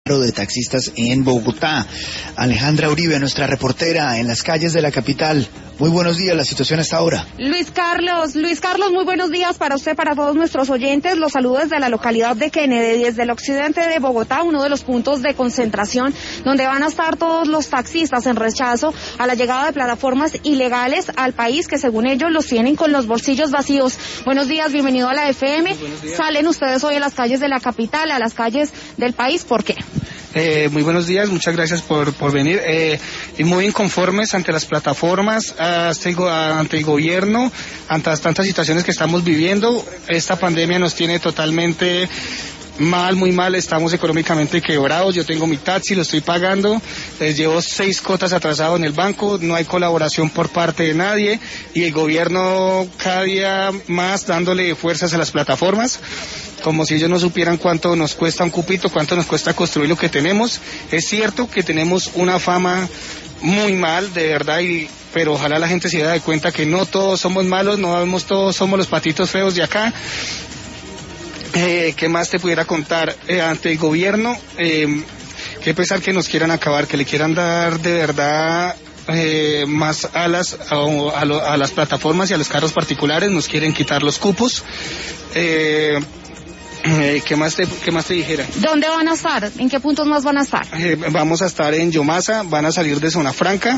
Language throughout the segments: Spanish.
de taxistas en Bogotá. Alejandra Uribe, nuestra reportera en las calles de la capital. Muy buenos días, la situación hasta ahora. Luis Carlos, muy buenos días para usted, para todos nuestros oyentes. Los saludos desde la localidad de Kennedy, desde el occidente de Bogotá, uno de los puntos de concentración donde van a estar todos los taxistas en rechazo a la llegada de plataformas ilegales al país, que según ellos los tienen con los bolsillos vacíos. Buenos días, bienvenido a la FM. Salen ustedes hoy a las calles de la capital, a las calles del país, ¿por qué? Muy buenos días, muchas gracias por venir. Muy inconformes ante las plataformas, ante el gobierno, ante las tantas situaciones que estamos viviendo. Esta pandemia nos tiene totalmente mal, muy mal, estamos económicamente quebrados. Yo tengo mi taxi, lo estoy pagando, llevo 6 cuotas atrasado en el banco, no hay colaboración por parte de nadie y el gobierno cada día más dándole fuerzas a las plataformas, como si ellos no supieran cuánto nos cuesta un cupito, cuánto nos cuesta construir lo que tenemos. Es cierto que tenemos una fama muy mal, de verdad, pero ojalá la gente se dé cuenta que no todos somos malos, no todos somos los patitos feos de acá. ¿Qué más te pudiera contar? Ante el gobierno, qué pesar que nos quieran acabar, que le quieran dar de verdad más alas a las plataformas y a los carros particulares, nos quieren quitar los cupos. ¿Qué más te dijera? ¿Dónde van a estar? ¿En qué puntos más van a estar? Vamos a estar en Yomasa, van a salir de Zona Franca.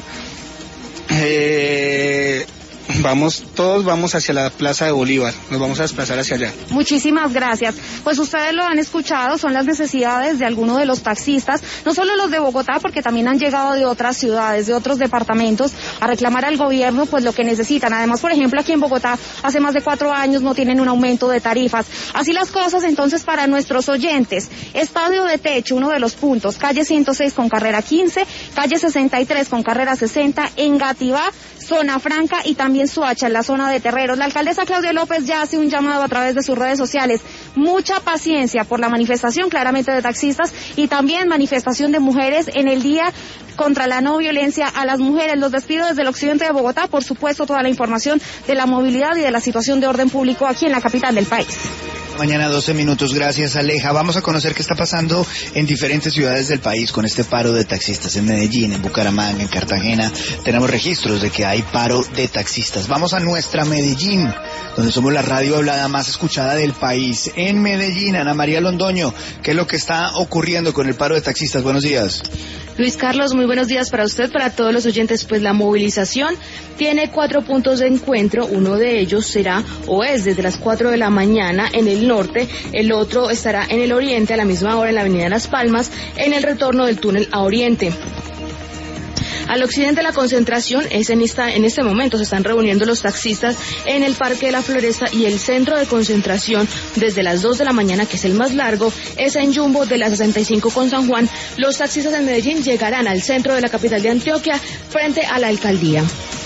Todos vamos hacia la Plaza de Bolívar, nos vamos a desplazar hacia allá. Muchísimas gracias. Pues ustedes lo han escuchado, son las necesidades de algunos de los taxistas, no solo los de Bogotá, porque también han llegado de otras ciudades, de otros departamentos, a reclamar al gobierno pues lo que necesitan. Además, por ejemplo, aquí en Bogotá, hace más de 4 años no tienen un aumento de tarifas. Así las cosas, entonces, para nuestros oyentes. Estadio de Techo, uno de los puntos, calle 106 con carrera 15, calle 63 con carrera 60, Engativá, Zona Franca y también Soacha, en la zona de Terreros. La alcaldesa Claudia López ya hace un llamado a través de sus redes sociales. Mucha paciencia por la manifestación, claramente de taxistas, y también manifestación de mujeres en el día contra la no violencia a las mujeres. Los despido desde el occidente de Bogotá, por supuesto, toda la información de la movilidad y de la situación de orden público aquí en la capital del país. Mañana 12 minutos, gracias Aleja. Vamos a conocer qué está pasando en diferentes ciudades del país con este paro de taxistas. En Medellín, en Bucaramanga, en Cartagena, tenemos registros de que hay paro de taxistas. Vamos a nuestra Medellín, donde somos la radio hablada más escuchada del país. En Medellín, Ana María Londoño, ¿qué es lo que está ocurriendo con el paro de taxistas? Buenos días. Luis Carlos, muy buenos días para usted, para todos los oyentes. Pues la movilización tiene 4 puntos de encuentro. Uno de ellos será o es desde las 4 de la mañana en el norte, el otro estará en el oriente a la misma hora en la avenida Las Palmas, en el retorno del túnel a oriente. Al occidente la concentración es en este momento, se están reuniendo los taxistas en el Parque de la Floresta, y el centro de concentración desde las 2 de la mañana, que es el más largo, es en Jumbo de la 65 con San Juan. Los taxistas en Medellín llegarán al centro de la capital de Antioquia, frente a la alcaldía.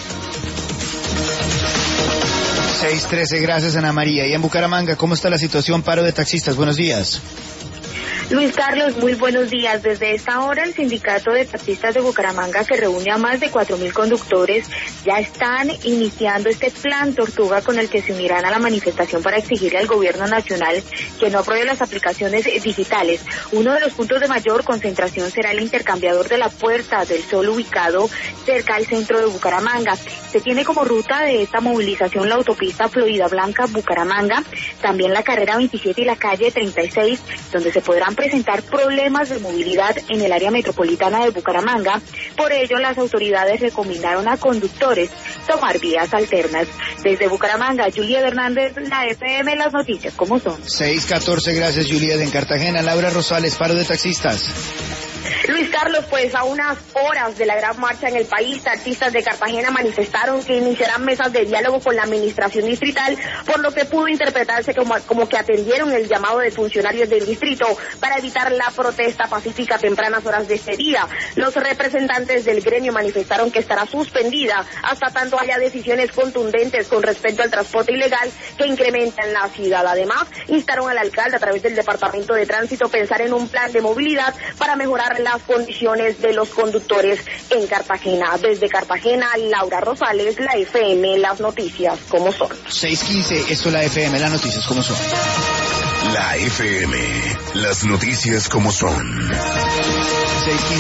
6:13, gracias Ana María. Y en Bucaramanga, ¿cómo está la situación? Paro de taxistas, buenos días. Luis Carlos, muy buenos días. Desde esta hora el sindicato de taxistas de Bucaramanga, que reúne a más de 4.000 conductores, ya están iniciando este plan Tortuga con el que se unirán a la manifestación para exigirle al gobierno nacional que no apruebe las aplicaciones digitales. Uno de los puntos de mayor concentración será el intercambiador de la Puerta del Sol, ubicado cerca al centro de Bucaramanga. Se tiene como ruta de esta movilización la autopista Florida Blanca-Bucaramanga, también la carrera 27 y la calle 36, donde se podrán presentar problemas de movilidad en el área metropolitana de Bucaramanga. Por ello, las autoridades recomendaron a conductores tomar vías alternas. Desde Bucaramanga, Juliet Hernández, la FM, las noticias, ¿cómo son? 6:14, gracias Juliet. En Cartagena, Laura Rosales, paro de taxistas. Luis Carlos, pues a unas horas de la gran marcha en el país, taxistas de Cartagena manifestaron que iniciarán mesas de diálogo con la administración distrital, por lo que pudo interpretarse como que atendieron el llamado de funcionarios del distrito para evitar la protesta pacífica a tempranas horas de este día. Los representantes del gremio manifestaron que estará suspendida hasta tanto haya decisiones contundentes con respecto al transporte ilegal que incrementan la ciudad. Además, instaron al alcalde a través del Departamento de Tránsito pensar en un plan de movilidad para mejorar las condiciones de los conductores en Cartagena. Desde Cartagena, Laura Rosales, la FM, las noticias como son. 6:15, esto es la FM, las noticias como son. La FM, las noticias como son. breaking